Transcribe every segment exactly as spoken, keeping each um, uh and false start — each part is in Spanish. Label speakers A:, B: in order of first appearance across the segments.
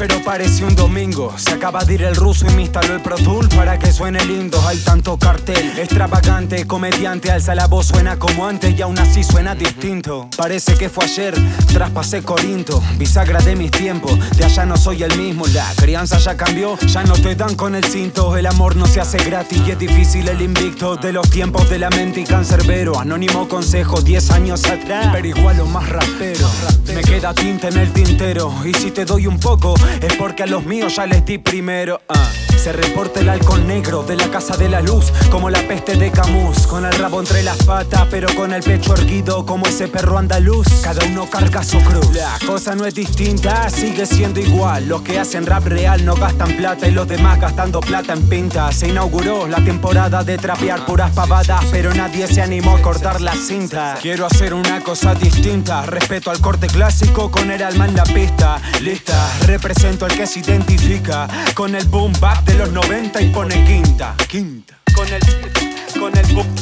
A: pero pareció un domingo. Se acaba de ir el ruso y me instaló el Pro Tool para que suene lindo. Hay tanto cartel, extravagante, comediante, alza la voz, suena como antes y aún así suena distinto. Parece que fue ayer, traspasé Corinto, bisagra de mis tiempos, de allá no soy el mismo. La crianza ya cambió, ya no te dan con el cinto. El amor no se hace gratis y es difícil el invicto de los tiempos de la mente y cancerbero. Anónimo consejo, diez años atrás, pero igual lo más rapero. Me queda tinta en el tintero y si te doy un poco es porque a los míos ya les di primero. uh. Se reporta el halcón negro de la casa de la luz, como la peste de Camus, con el rabo entre las patas pero con el pecho erguido como ese perro andaluz. Cada uno carga su cruz, la cosa no es distinta, sigue siendo igual. Los que hacen rap real no gastan plata y los demás gastando plata en pinta. Se inauguró la temporada de trapear puras pavadas, pero nadie se animó a cortar la cinta. Quiero hacer una cosa distinta, respeto al corte clásico con el alma en la pista. Lista, represento al que se identifica con el boom bap de los noventa y pone quinta. Quinta. Con el, con el boom,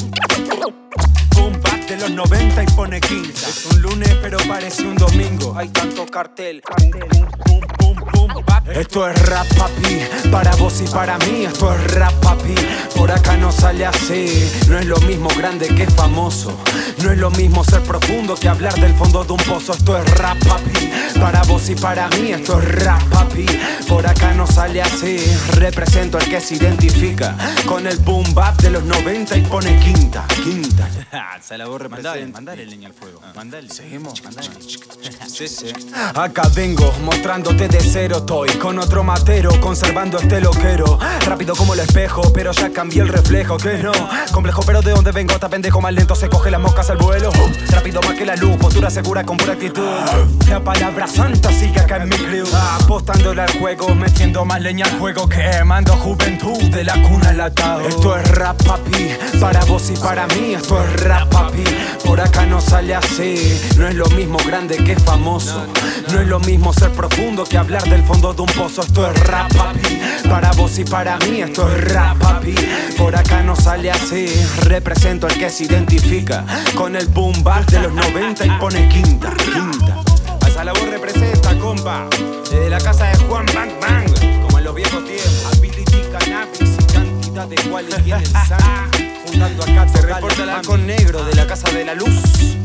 A: boom bap de los noventa y pone quinta. Es un lunes pero parece un domingo. Hay tanto cartel. Boom, boom, boom, boom, bap. Esto es rap, papi, para vos y para mí. Esto es rap, papi, por acá no sale así. No es lo mismo grande que famoso, no es lo mismo ser profundo que hablar del fondo de un pozo. Esto es rap, papi, para vos y para mí. Esto es rap, papi, por acá no sale así. Represento al que se identifica con el boom bap de los noventa y pone quinta. Quinta.
B: Se la borre, mandale, mandale leña al fuego. Mandale.
A: Seguimos, mandale. Sí, sí. Acá vengo mostrándote de cero. Estoy con otro matero, conservando este loquero. Rápido como el espejo, pero ya cambié el reflejo. Que no, complejo, pero de donde vengo está pendejo. Más lento se coge las moscas al vuelo. Rápido más que la luz, postura segura con pura actitud. La palabra santa sigue acá en mi crew. Apostándole al juego, metiendo más leña al fuego. Quemando juventud de la cuna al atado. Esto es rap, papi, para vos y para mí. Esto es rap, papi, por acá no sale así. No es lo mismo grande que famoso, no es lo mismo ser profundo que hablar del fondo de un pozo. Esto es rap, papi, para vos y para mí. Esto es rap, papi, por acá no sale así. Represento al que se identifica con el boom bap de los noventa y pone quinta. Quinta. Alza la voz representa, compa, desde la casa de Juan Bang Bang, como en los viejos tiempos. Ability, cannabis y cantidad de cual y el sangre. Juntando acá se reporta el halcón negro de la casa de la luz.